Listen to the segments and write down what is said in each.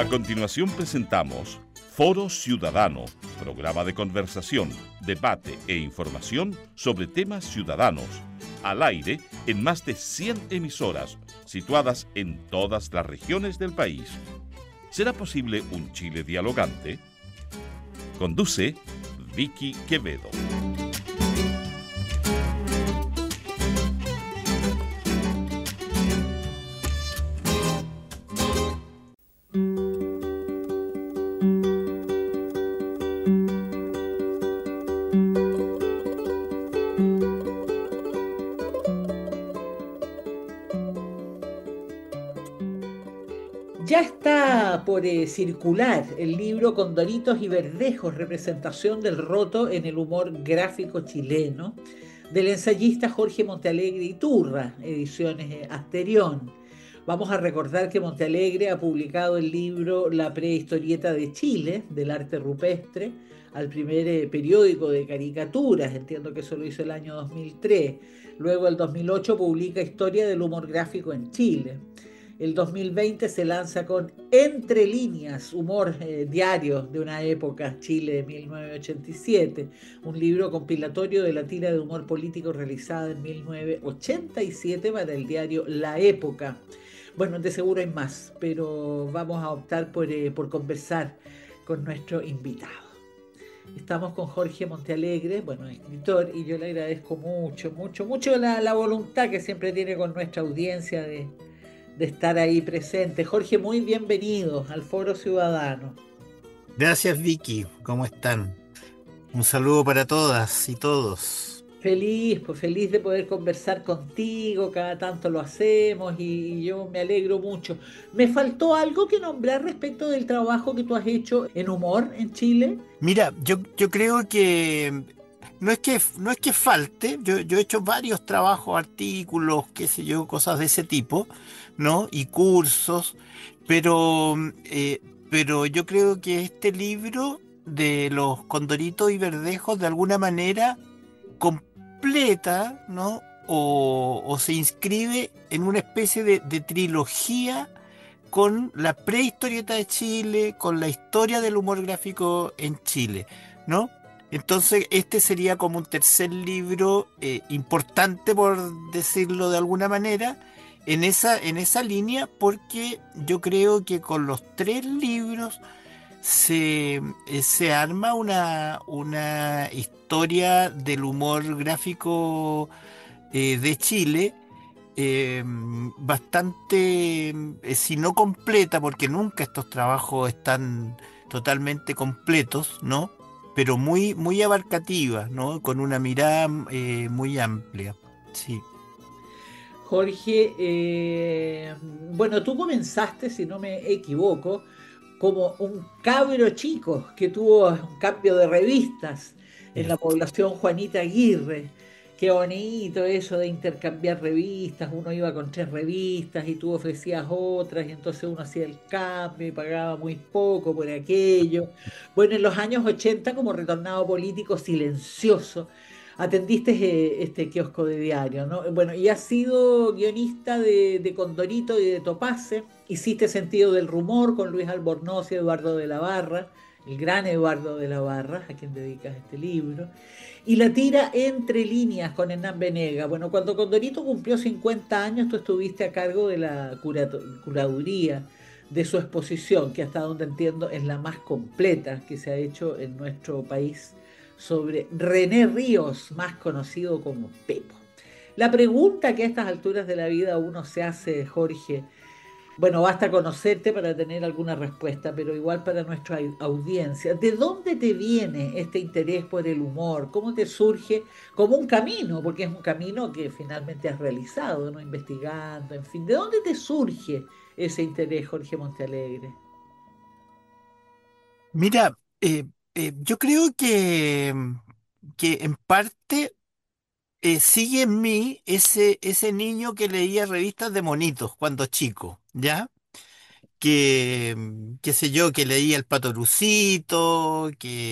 A continuación presentamos Foro Ciudadano, programa de conversación, debate e información sobre temas ciudadanos, al aire en más de 100 emisoras, situadas en todas las regiones del país. ¿Será posible un Chile dialogante? Conduce Vicky Quevedo. Ya está por circular el libro Condoritos y Verdejos, representación del roto en el humor gráfico chileno, del ensayista Jorge Montealegre Iturra, ediciones Asterión. Vamos a recordar que Montealegre ha publicado el libro La prehistorieta de Chile, del arte rupestre, al primer periódico de caricaturas, entiendo que eso lo hizo el año 2003. Luego, el 2008, publica Historia del humor gráfico en Chile. El 2020 se lanza con Entre líneas, humor diario de una época, Chile de 1987, un libro compilatorio de la tira de humor político realizada en 1987 para el diario La Época. Bueno, de seguro hay más, pero vamos a optar por conversar con nuestro invitado. Estamos con Jorge Montealegre, bueno, escritor, y yo le agradezco mucho la voluntad que siempre tiene con nuestra audiencia de estar ahí presente. Jorge, muy bienvenido al Foro Ciudadano. Gracias, Vicky. ¿Cómo están? Un saludo para todas y todos. Feliz de poder conversar contigo, cada tanto lo hacemos y yo me alegro mucho. Me faltó algo que nombrar respecto del trabajo que tú has hecho en humor en Chile. Mira, yo creo que no es que falte. Yo he hecho varios trabajos, artículos, qué sé yo, cosas de ese tipo, ¿no? Y cursos, pero, eh, pero yo creo que este libro de los Condoritos y Verdejos de alguna manera completa, ¿no? O se inscribe en una especie de trilogía con la prehistorieta de Chile, con la historia del humor gráfico en Chile, ¿no? Entonces, este sería como un tercer libro importante, por decirlo de alguna manera, en esa línea, porque yo creo que con los tres libros se arma una historia del humor gráfico de Chile, bastante, si no completa, porque nunca estos trabajos están totalmente completos, ¿no? Pero muy abarcativa, ¿no? Con una mirada muy amplia. Sí. Jorge, bueno, tú comenzaste, si no me equivoco, como un cabro chico que tuvo un cambio de revistas en la Cierto. población Juanita Aguirre. Qué bonito eso de intercambiar revistas. Uno iba con tres revistas y tú ofrecías otras y entonces uno hacía el cambio y pagaba muy poco por aquello. Bueno, en los años 80, como retornado político silencioso, atendiste este kiosco de diario, ¿no? Bueno, y has sido guionista de Condorito y de Topace, hiciste Sentido del Rumor con Luis Albornoz y Eduardo de la Barra, el gran Eduardo de la Barra, a quien dedicas este libro, y la tira Entre líneas con Hernán Venega. Bueno, cuando Condorito cumplió 50 años, tú estuviste a cargo de la curaduría de su exposición, que hasta donde entiendo es la más completa que se ha hecho en nuestro país sobre René Ríos, más conocido como Pepo. La pregunta que a estas alturas de la vida uno se hace, Jorge, bueno, basta conocerte para tener alguna respuesta, pero igual para nuestra audiencia, ¿de dónde te viene este interés por el humor? ¿Cómo te surge como un camino? Porque es un camino que finalmente has realizado, ¿no? Investigando, en fin, ¿de dónde te surge ese interés, Jorge Montealegre? Mira, yo creo que en parte sigue en mí ese niño que leía revistas de monitos cuando chico, ¿ya? qué sé yo, que leía el Patorucito,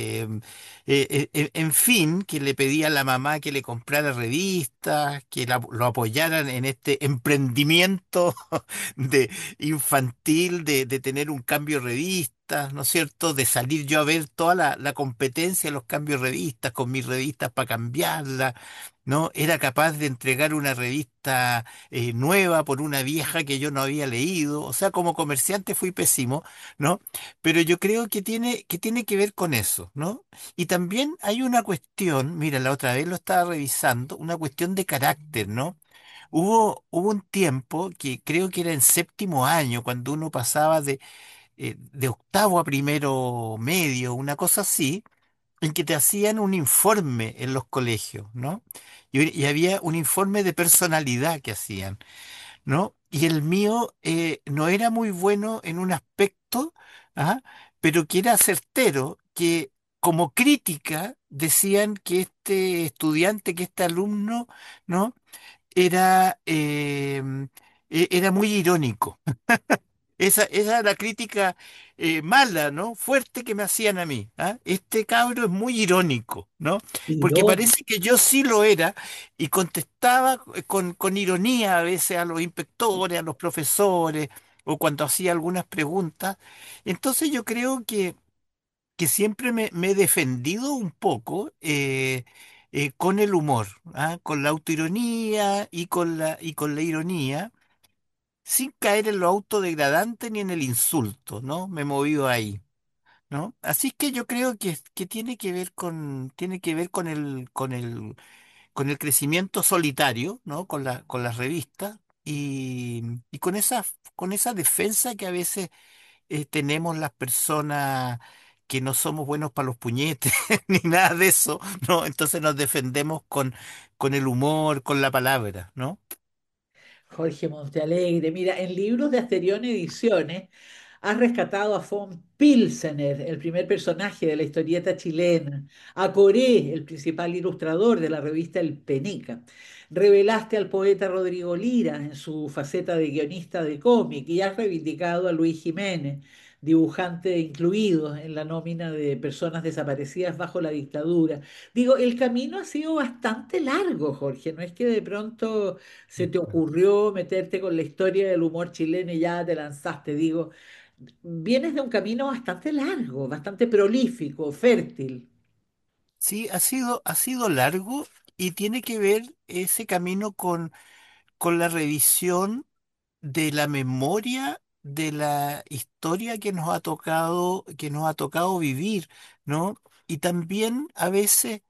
en fin, que le pedía a la mamá que le comprara revistas, que lo apoyaran en este emprendimiento de infantil, de tener un cambio de revistas, ¿no es cierto? De salir yo a ver toda la competencia de los cambios de revistas, con mis revistas para cambiarla, ¿no? Era capaz de entregar una revista nueva por una vieja que yo no había leído. O sea, como comerciante fui pésimo, ¿no? Pero yo creo que tiene que ver con eso, ¿no? Y también hay una cuestión, mira, la otra vez lo estaba revisando, una cuestión de carácter, ¿no? Hubo un tiempo que creo que era en séptimo año, cuando uno pasaba de octavo a primero medio, una cosa así, en que te hacían un informe en los colegios, ¿no? Y había un informe de personalidad que hacían, ¿no? Y el mío no era muy bueno en un aspecto, ¿ah? Pero que era certero, que como crítica decían que este estudiante, que este alumno, ¿no? Era muy irónico. Esa era la crítica mala, ¿no? Fuerte que me hacían a mí. ¿Ah? Este cabro es muy irónico, ¿no? Porque Irónico. parece que yo sí lo era y contestaba con ironía a veces a los inspectores, a los profesores, o cuando hacía algunas preguntas. Entonces yo creo que siempre me he defendido un poco con el humor, ¿ah? Con la autoironía y con la ironía sin caer en lo autodegradante ni en el insulto, ¿no? Me he movido ahí, ¿no? Así que yo creo que tiene que ver con el crecimiento solitario, ¿no? Con las revistas y con esa defensa que a veces tenemos las personas que no somos buenos para los puñetes ni nada de eso, ¿no? Entonces nos defendemos con el humor, con la palabra, ¿no? Jorge Montealegre, mira, en libros de Asterión Ediciones has rescatado a von Pilsener, el primer personaje de la historieta chilena, a Coré, el principal ilustrador de la revista El Penica. Revelaste al poeta Rodrigo Lira en su faceta de guionista de cómic y has reivindicado a Luis Jiménez, dibujante incluido en la nómina de personas desaparecidas bajo la dictadura. Digo, el camino ha sido bastante largo, Jorge, no es que de pronto se te ocurrió meterte con la historia del humor chileno y ya te lanzaste. Digo, vienes de un camino bastante largo, bastante prolífico, fértil. Sí, ha sido largo y tiene que ver ese camino con la revisión de la memoria de la historia que nos ha tocado vivir, ¿no? Y también a veces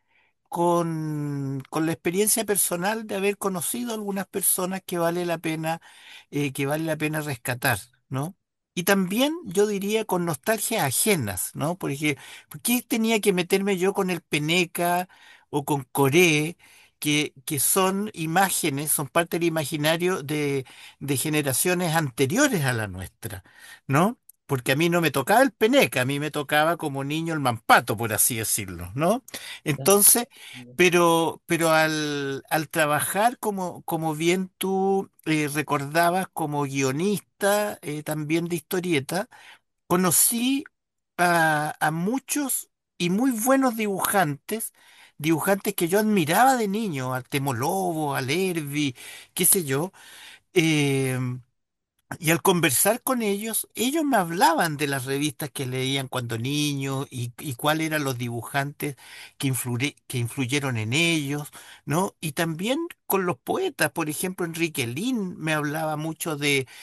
con la experiencia personal de haber conocido algunas personas que vale la pena rescatar, ¿no? Y también yo diría con nostalgias ajenas, ¿no? Porque, ¿por qué tenía que meterme yo con el Peneca o con Coré, que son imágenes, son parte del imaginario de generaciones anteriores a la nuestra, ¿no? Porque a mí no me tocaba el Peneca, a mí me tocaba como niño el Mampato, por así decirlo, ¿no? Entonces, pero al trabajar, como bien tú recordabas, como guionista también de historieta, conocí a muchos y muy buenos dibujantes que yo admiraba de niño, al Temo Lobo, al Herbi, qué sé yo. em, y al conversar con ellos me hablaban de las revistas que leían cuando niños y cuáles eran los dibujantes que influyeron en ellos, ¿no? Y también con los poetas, por ejemplo, Enrique Lin me hablaba mucho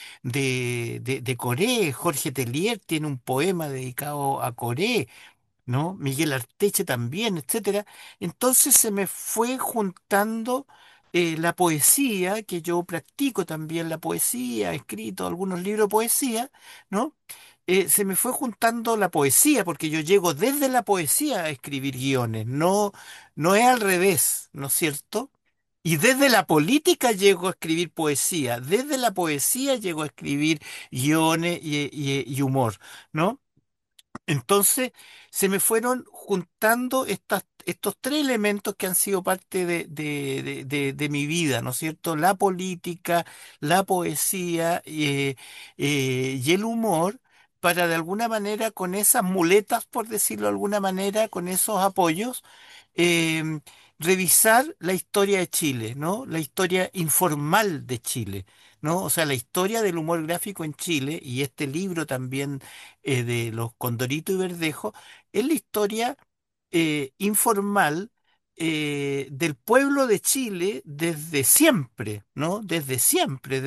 de Coré, Jorge Tellier tiene un poema dedicado a Coré, ¿no? Miguel Arteche también, etcétera. Entonces se me fue juntando la poesía, que yo practico también la poesía, he escrito algunos libros de poesía, ¿no? Se me fue juntando la poesía, porque yo llego desde la poesía a escribir guiones, no es al revés, ¿no es cierto? Y desde la política llego a escribir poesía, desde la poesía llego a escribir guiones y humor, ¿no? Entonces se me fueron juntando estos tres elementos que han sido parte de mi vida, ¿no es cierto? La política, la poesía y el humor, para de alguna manera, con esas muletas, por decirlo de alguna manera, con esos apoyos, em, revisar la historia de Chile, ¿no? La historia informal de Chile. ¿No? O sea, la historia del humor gráfico en Chile y este libro también de los Condorito y Verdejo, es la historia informal del pueblo de Chile desde siempre, ¿no? Desde siempre,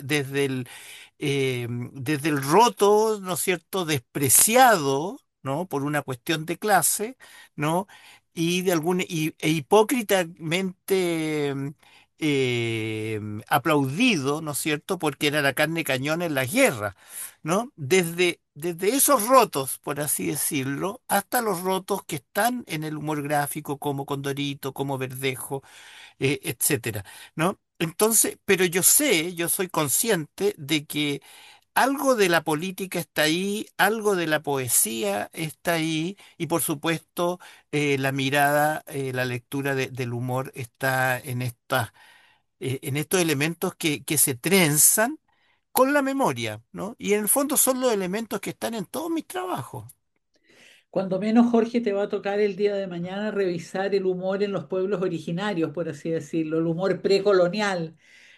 desde el roto, ¿no es cierto?, despreciado, ¿no? Por una cuestión de clase, ¿no? Y e hipócritamente aplaudido, ¿no es cierto?, porque era la carne de cañón en la guerra, ¿no? Desde esos rotos, por así decirlo, hasta los rotos que están en el humor gráfico, como Condorito, como Verdejo, etcétera, ¿no? Entonces, pero yo soy consciente de que algo de la política está ahí, algo de la poesía está ahí, y por supuesto, la mirada, la lectura del humor está en estos elementos que se trenzan con la memoria, ¿no? Y en el fondo son los elementos que están en todos mis trabajos. Cuando menos, Jorge, te va a tocar el día de mañana revisar el humor en los pueblos originarios, por así decirlo, el humor precolonial,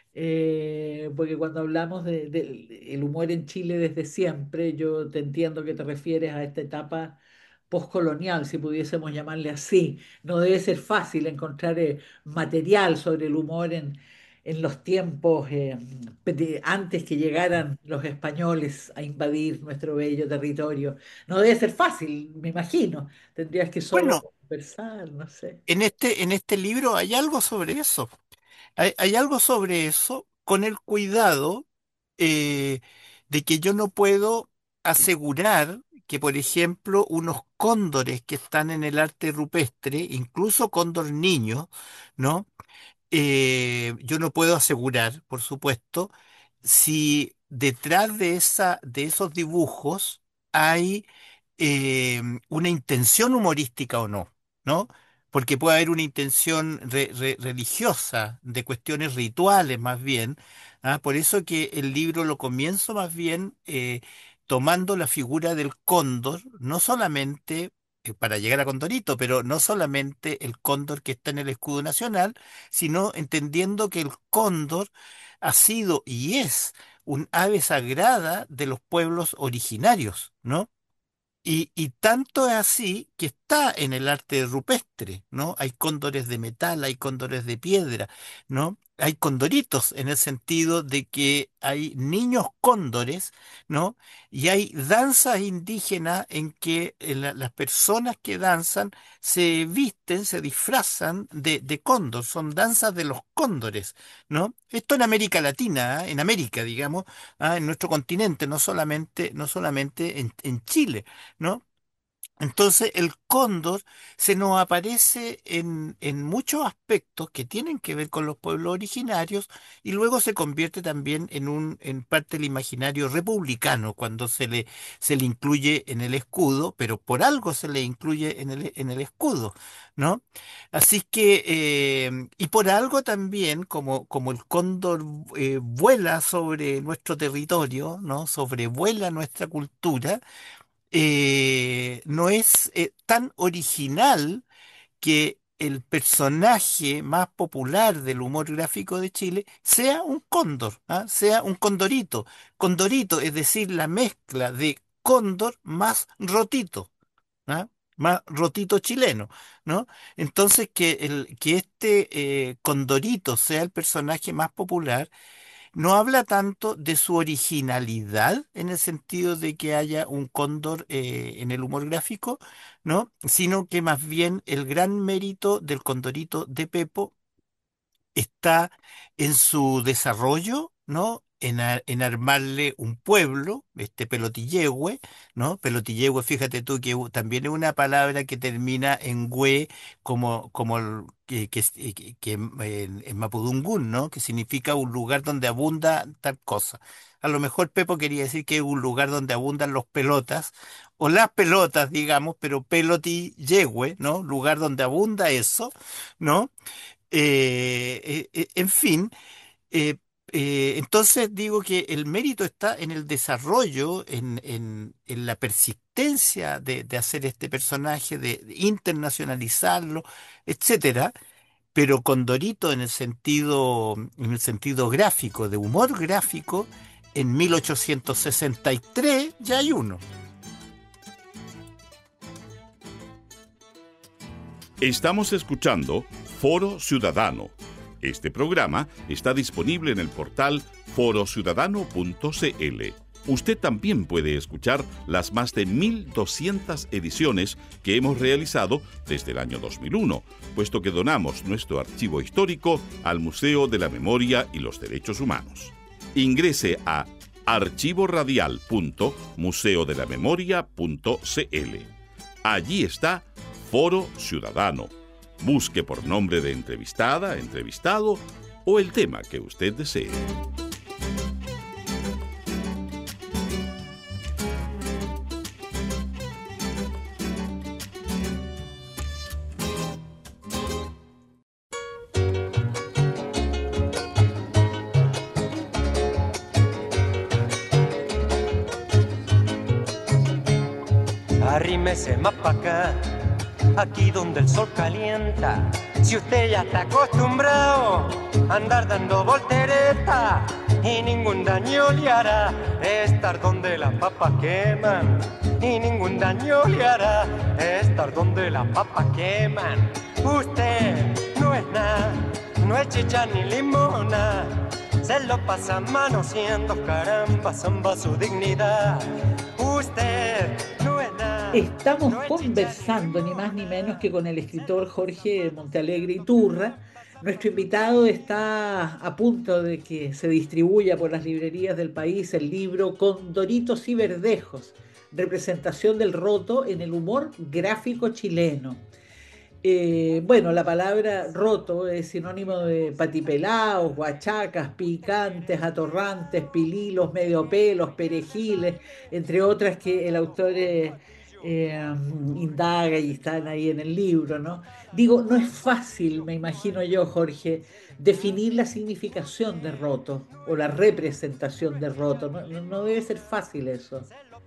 porque cuando hablamos del el humor en Chile desde siempre, yo te entiendo que te refieres a esta etapa postcolonial, si pudiésemos llamarle así. No debe ser fácil encontrar material sobre el humor en los tiempos antes que llegaran los españoles a invadir nuestro bello territorio. No debe ser fácil, me imagino. Tendrías que solo Bueno, conversar, no sé. en este libro hay algo sobre eso. Hay algo sobre eso con el cuidado de que yo no puedo asegurar que, por ejemplo, unos cóndores que están en el arte rupestre, incluso cóndor niño, ¿no? Yo no puedo asegurar, por supuesto, si detrás de esos dibujos hay una intención humorística o no, ¿no? Porque puede haber una intención religiosa, de cuestiones rituales más bien. ¿Ah? Por eso que el libro lo comienzo más bien tomando la figura del cóndor, no solamente para llegar a Condorito, pero no solamente el cóndor que está en el escudo nacional, sino entendiendo que el cóndor ha sido y es un ave sagrada de los pueblos originarios, ¿no? Y tanto es así que está en el arte rupestre, ¿no? Hay cóndores de metal, hay cóndores de piedra, ¿no? Hay condoritos en el sentido de que hay niños cóndores, ¿no? Y hay danzas indígenas en que las personas que danzan se visten, se disfrazan de cóndor, son danzas de los cóndores, ¿no? Esto en América Latina, ¿ah? En América, digamos, ¿ah? En nuestro continente, no solamente en Chile. ¿No? Entonces el cóndor se nos aparece en muchos aspectos que tienen que ver con los pueblos originarios y luego se convierte también en parte del imaginario republicano cuando se le incluye en el escudo, pero por algo se le incluye en el escudo, ¿no? Así que, y por algo también, como el cóndor vuela sobre nuestro territorio, ¿no? Sobrevuela nuestra cultura, no es tan original que el personaje más popular del humor gráfico de Chile sea un cóndor, ¿ah? Sea un condorito. Condorito, es decir, la mezcla de cóndor más rotito, ¿ah? Más rotito chileno, ¿no? Entonces, que este condorito sea el personaje más popular no habla tanto de su originalidad en el sentido de que haya un cóndor en el humor gráfico, ¿no? Sino que más bien el gran mérito del Condorito de Pepo está en su desarrollo, ¿no? En armarle un pueblo, este Pelotillehue, ¿no? Pelotillehue, fíjate tú que también es una palabra que termina en hue, como en Mapudungún, ¿no? Que significa un lugar donde abunda tal cosa. A lo mejor Pepo quería decir que es un lugar donde abundan los pelotas o las pelotas, digamos, pero peloti yehue, ¿no? Lugar donde abunda eso, ¿no? En fin, eh, entonces digo que el mérito está en el desarrollo, en la persistencia de hacer este personaje, de internacionalizarlo, etcétera. Pero con Dorito en el sentido gráfico, de humor gráfico, en 1863 ya hay uno. Estamos escuchando Foro Ciudadano. Este programa está disponible en el portal forociudadano.cl. Usted también puede escuchar las más de 1.200 ediciones que hemos realizado desde el año 2001, puesto que donamos nuestro archivo histórico al Museo de la Memoria y los Derechos Humanos. Ingrese a archivoradial.museodelamemoria.cl. Allí está Foro Ciudadano. Busque por nombre de entrevistada, entrevistado o el tema que usted desee. Arrímese más pa' acá, aquí donde el sol calienta. Si usted ya está acostumbrado a andar dando voltereta y ningún daño le hará estar donde las papas queman. Y ningún daño le hará estar donde las papas queman. Usted no es nada, no es chicha ni limona. Se lo pasa manoseando, caramba, zamba su dignidad. Usted no es nada. Estamos no es conversando ni más ni menos que con el escritor Jorge Montealegre Iturra. Nuestro invitado está a punto de que se distribuya por las librerías del país el libro Condoritos y Verdejos, representación del roto en el humor gráfico chileno. Bueno, la palabra roto es sinónimo de patipelaos, guachacas, picantes, atorrantes, pililos, mediopelos, perejiles, entre otras que el autor indaga y están ahí en el libro, ¿no? Digo, no es fácil, me imagino yo, Jorge, definir la significación de roto o la representación de roto. No debe ser fácil eso.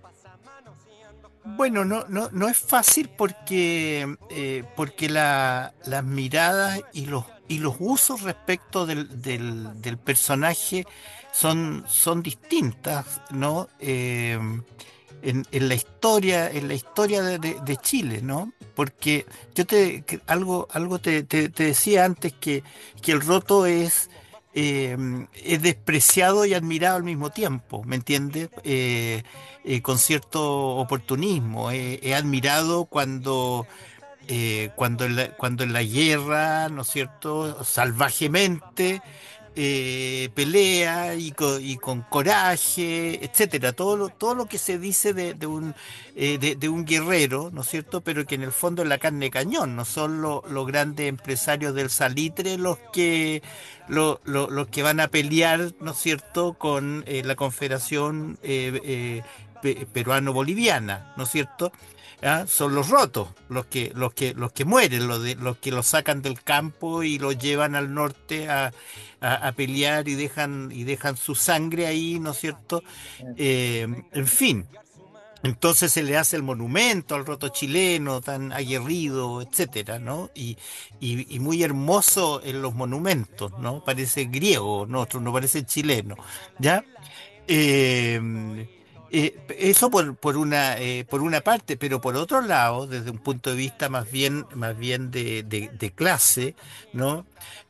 Bueno, no es fácil porque las miradas y los usos respecto del personaje son distintas, ¿no? En la historia de Chile, ¿no? Porque algo te decía antes que el roto es despreciado y admirado al mismo tiempo, ¿me entiendes? Con cierto oportunismo. He admirado cuando en la guerra, ¿no es cierto?, salvajemente pelea y con coraje, etcétera. Todo lo que se dice de un guerrero, ¿no es cierto?, pero que en el fondo es la carne de cañón. No son los grandes empresarios del salitre los que van a pelear, ¿no es cierto?, con la Confederación Peruano-Boliviana, ¿no es cierto? ¿Ah? Son los rotos, los que mueren, los que los sacan del campo y los llevan al norte a pelear y dejan su sangre ahí, ¿no es cierto? En fin, entonces se le hace el monumento al roto chileno, tan aguerrido, etcétera, ¿no? Y muy hermoso en los monumentos, ¿no? Parece griego, no parece chileno, ¿ya? Eso por una parte, pero por otro lado, desde un punto de vista más bien de clase, ¿no?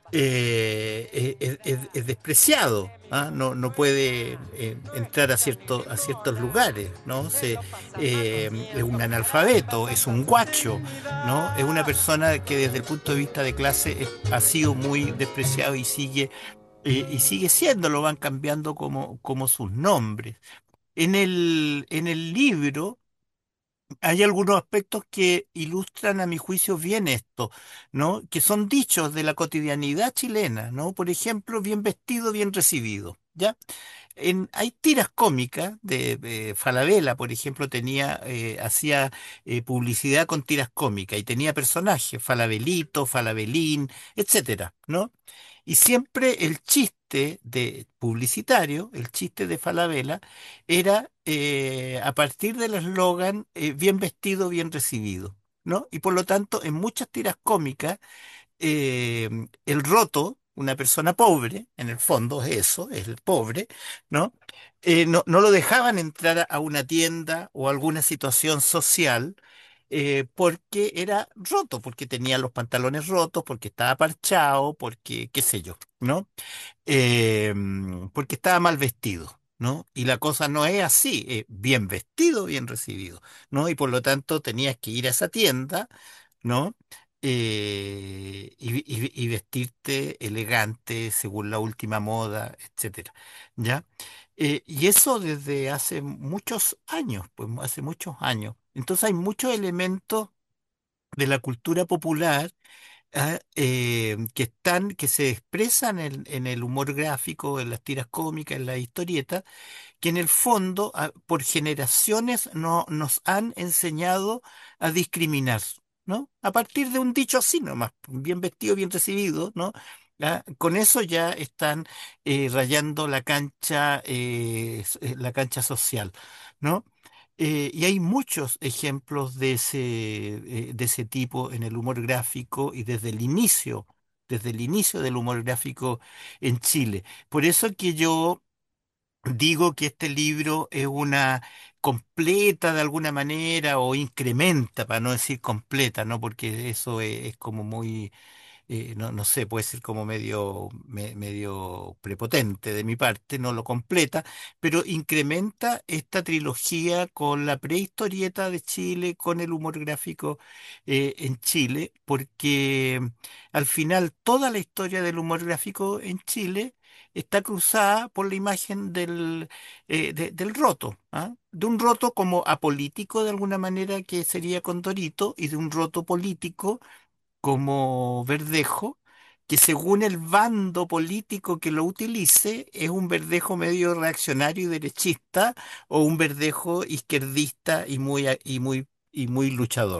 Es despreciado, ¿ah? No puede entrar a ciertos lugares, ¿no? Es un analfabeto, es un guacho, ¿no? Es una persona que desde el punto de vista de clase ha sido muy despreciado y sigue siendo, lo van cambiando como sus nombres. En el libro hay algunos aspectos que ilustran a mi juicio bien esto, ¿no? Que son dichos de la cotidianidad chilena, ¿no? Por ejemplo, bien vestido, bien recibido. ¿ya? Hay tiras cómicas de Falabella, por ejemplo, hacía publicidad con tiras cómicas y tenía personajes, Falabelito, Falabelín, etcétera, ¿no? Y siempre el chiste de publicitario, el chiste de Falabella, era a partir del eslogan bien vestido, bien recibido, ¿no? Y por lo tanto, en muchas tiras cómicas el roto, una persona pobre, en el fondo es eso, es el pobre, ¿no? No lo dejaban entrar a una tienda o alguna situación social porque era roto, porque tenía los pantalones rotos, porque estaba parchado, porque qué sé yo, ¿no? Porque estaba mal vestido, ¿no? Y la cosa no es así, bien vestido, bien recibido, ¿no? Y por lo tanto tenías que ir a esa tienda, ¿no? Y vestirte elegante según la última moda, etcétera, ¿ya? Y eso desde hace muchos años, pues hace muchos años. Entonces hay muchos elementos de la cultura popular que se expresan en el humor gráfico, en las tiras cómicas, en la historieta, que en el fondo, por generaciones, no, nos han enseñado a discriminar, ¿no? A partir de un dicho así nomás, bien vestido, bien recibido, ¿no? Con eso ya están rayando la cancha social, ¿no? Y hay muchos ejemplos de ese tipo en el humor gráfico y desde el inicio del humor gráfico en Chile. Por eso que yo digo que este libro es una completa de alguna manera o incrementa, para no decir completa, ¿no? Porque eso es como muy no sé, puede ser como medio prepotente de mi parte, no lo completa, pero incrementa esta trilogía con la prehistorieta de Chile, con el humor gráfico en Chile, porque al final toda la historia del humor gráfico en Chile está cruzada por la imagen del roto, ¿ah? De un roto como apolítico de alguna manera que sería Condorito y de un roto político como Verdejo, que según el bando político que lo utilice, es un Verdejo medio reaccionario y derechista o un Verdejo izquierdista y muy luchador.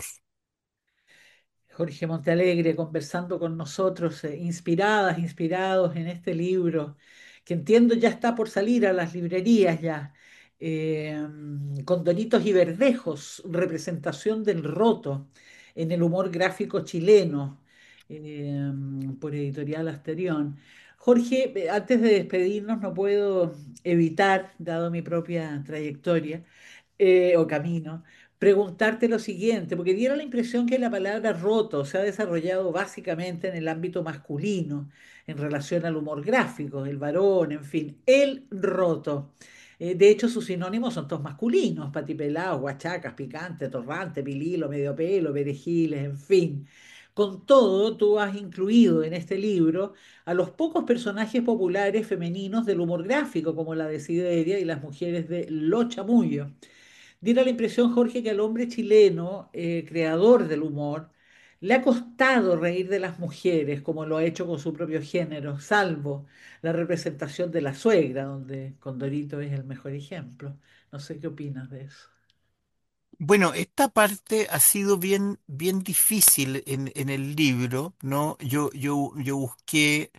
Jorge Montealegre conversando con nosotros, inspirados en este libro, que entiendo ya está por salir a las librerías ya, eh, con Doritos y Verdejos, representación del roto en el humor gráfico chileno, eh, por Editorial Asterión. Jorge, antes de despedirnos, no puedo evitar, dado mi propia trayectoria, o camino, preguntarte lo siguiente, porque diera la impresión que la palabra roto se ha desarrollado básicamente en el ámbito masculino, en relación al humor gráfico, el varón, en fin, el roto. De hecho, sus sinónimos son todos masculinos: patipelado, guachacas, picante, torrante, pililo, medio pelo, perejiles, en fin. Con todo, tú has incluido en este libro a los pocos personajes populares femeninos del humor gráfico, como la Desideria y las mujeres de Lo Chamullo. Diera la impresión, Jorge, que al hombre chileno, creador del humor, le ha costado reír de las mujeres, como lo ha hecho con su propio género, salvo la representación de la suegra, donde Condorito es el mejor ejemplo. No sé qué opinas de eso. Bueno, esta parte ha sido bien difícil en el libro, ¿no? Yo busqué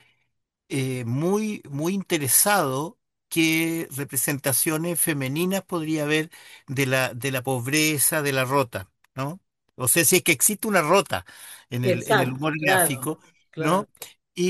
muy interesado qué representaciones femeninas podría haber de la pobreza, de la rota, ¿no? O sea, si es que existe una rota en el Exacto, humor claro, gráfico, claro. ¿no?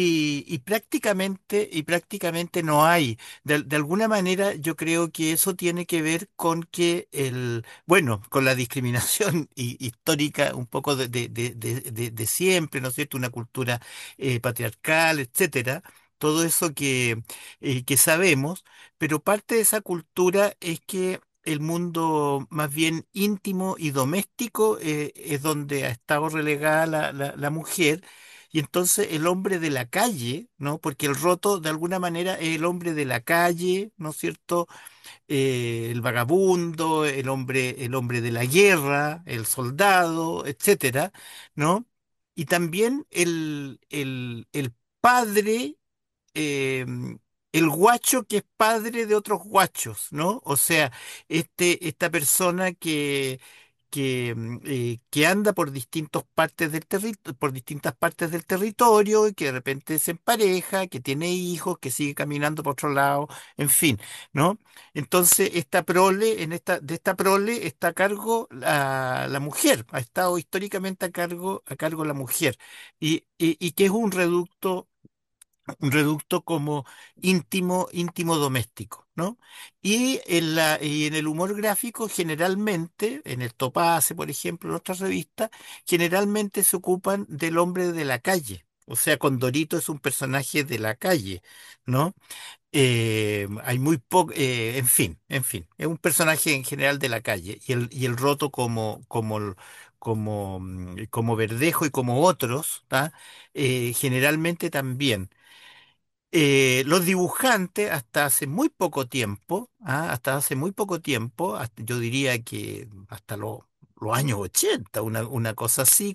Y prácticamente no hay. De alguna manera yo creo que eso tiene que ver con bueno, con la discriminación histórica un poco de siempre, ¿no es cierto? Una cultura patriarcal, etcétera, todo eso que sabemos, pero parte de esa cultura es que el mundo más bien íntimo y doméstico es donde ha estado relegada la mujer. Y entonces el hombre de la calle, ¿no? Porque el roto de alguna manera es el hombre de la calle, ¿no es cierto? El vagabundo, el hombre de la guerra, el soldado, etcétera, ¿no? Y también el padre eh, el guacho que es padre de otros guachos, ¿no? O sea, esta persona que anda por por distintas partes del territorio y que de repente se empareja, que tiene hijos, que sigue caminando por otro lado, en fin, ¿no? Entonces, de esta prole está a cargo la mujer, ha estado históricamente a cargo la mujer, y que es un reducto como íntimo doméstico, ¿no? Y en el humor gráfico, generalmente, en el Topaz, por ejemplo, en otras revistas, generalmente se ocupan del hombre de la calle. O sea, Condorito es un personaje de la calle, ¿no? Hay muy poco, en fin, es un personaje en general de la calle. Y el Roto como Verdejo y como otros, ¿tá? Generalmente también. Los dibujantes hasta hace muy poco tiempo, hasta hace muy poco tiempo, yo diría que hasta los años 80, una cosa así,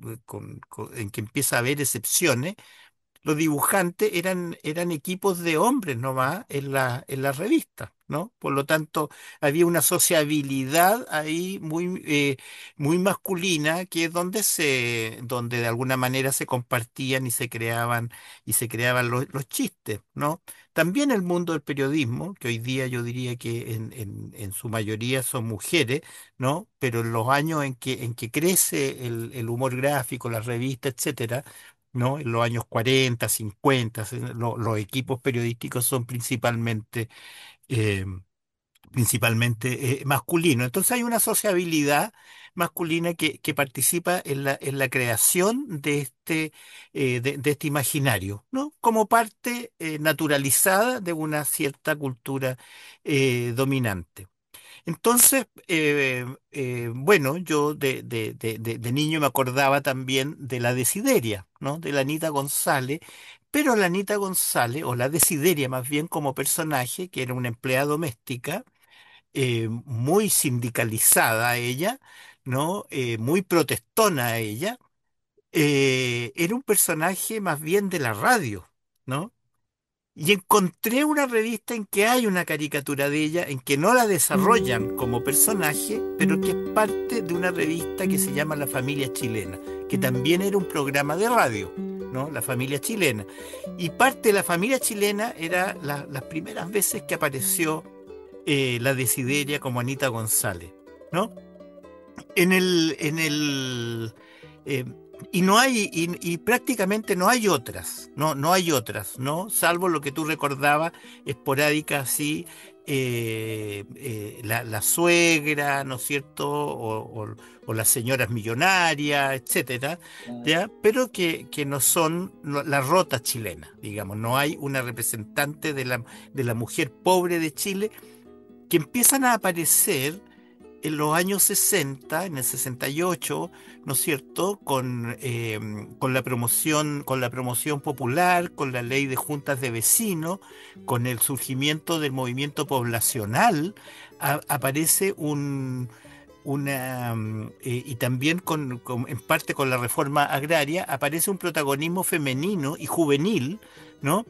en que empieza a haber excepciones, los dibujantes eran equipos de hombres nomás en la revista, ¿no? Por lo tanto, había una sociabilidad ahí muy masculina, que es donde de alguna manera se compartían y se creaban los chistes, ¿no? También el mundo del periodismo, que hoy día yo diría que en su mayoría son mujeres, ¿no? Pero en los años en que crece el humor gráfico, las revistas, etcétera, ¿no? En los años 40, 50, los equipos periodísticos son eh, principalmente masculinos. Entonces hay una sociabilidad masculina que participa en la creación de este imaginario, ¿no? Como parte naturalizada de una cierta cultura dominante. Entonces, bueno, yo de niño me acordaba también de la Desideria, ¿no? De la Anita González, pero la Anita González, o la Desideria más bien como personaje, que era una empleada doméstica, muy sindicalizada ella, ¿no? Muy protestona ella, era un personaje más bien de la radio, ¿no? Y encontré una revista en que hay una caricatura de ella, en que no la desarrollan como personaje, pero que es parte de una revista que se llama La Familia Chilena, que también era un programa de radio, ¿no? La Familia Chilena. Y parte de La Familia Chilena era las primeras veces que apareció la Desideria como Anita González, ¿no? En el eh, y no hay y prácticamente no hay otras, no hay otras, ¿no? Salvo lo que tú recordabas, esporádica así, la suegra, ¿no es cierto? O las señoras millonarias, etcétera, ¿ya? Pero que no son la rota chilena, digamos, no hay una representante de la mujer pobre de Chile que empiezan a aparecer en los años 60, en el 68, ¿no es cierto?, con la promoción popular, con la ley de juntas de vecinos, con el surgimiento del movimiento poblacional, aparece y también en parte con la reforma agraria, aparece un protagonismo femenino y juvenil, ¿no?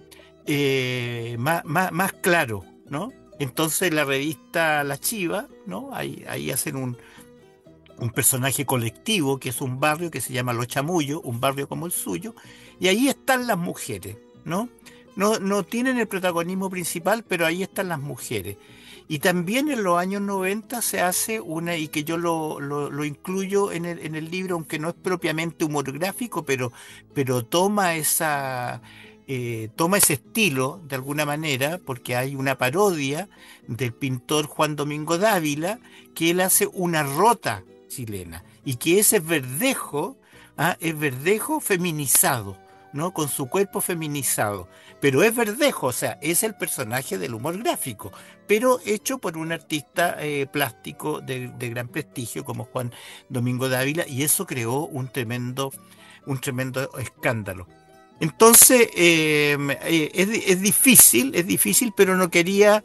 Más claro, ¿no? Entonces la revista La Chiva, ¿no? Ahí hacen un personaje colectivo que es un barrio que se llama Los Chamullos, un barrio como el suyo, y ahí están las mujeres, ¿no? No tienen el protagonismo principal, pero ahí están las mujeres. Y también en los años 90 se hace y que yo lo incluyo en el libro, aunque no es propiamente humor gráfico, pero toma ese estilo de alguna manera, porque hay una parodia del pintor Juan Domingo Dávila, que él hace una rota chilena, y que ese es Verdejo feminizado, ¿no? Con su cuerpo feminizado. Pero es Verdejo, o sea, es el personaje del humor gráfico, pero hecho por un artista plástico de gran prestigio como Juan Domingo Dávila, y eso creó un tremendo escándalo. Entonces, es difícil, pero no quería,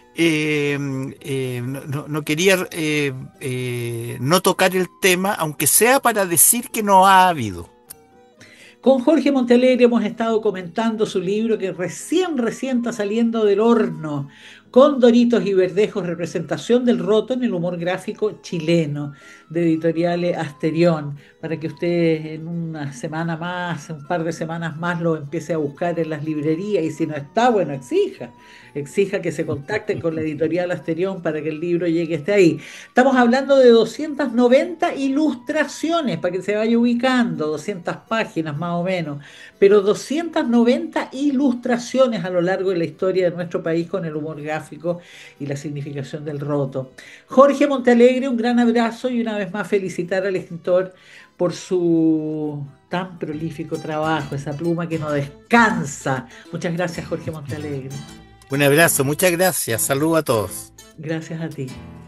no quería no tocar el tema, aunque sea para decir que no ha habido. Con Jorge Montealegre hemos estado comentando su libro que recién está saliendo del horno, Cóndoritos y Verdejos, representación del roto en el humor gráfico chileno, de Editoriales Asterión, para que usted en una semana más, un par de semanas más, lo empiece a buscar en las librerías, y si no está, bueno, exija que se contacten con la Editorial Asterión para que el libro llegue hasta ahí. Estamos hablando de 290 ilustraciones, para que se vaya ubicando, 200 páginas más o menos, pero 290 ilustraciones a lo largo de la historia de nuestro país con el humor gráfico y la significación del roto. Jorge Montealegre, un gran abrazo y una vez más felicitar al escritor por su tan prolífico trabajo, esa pluma que no descansa. Muchas gracias, Jorge Montealegre. Un abrazo, muchas gracias. Saludos a todos. Gracias a ti.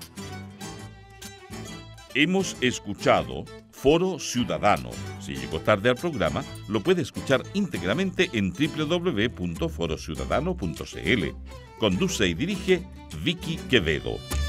Hemos escuchado Foro Ciudadano. Si llegó tarde al programa, lo puede escuchar íntegramente en www.forociudadano.cl. Conduce y dirige Vicky Quevedo.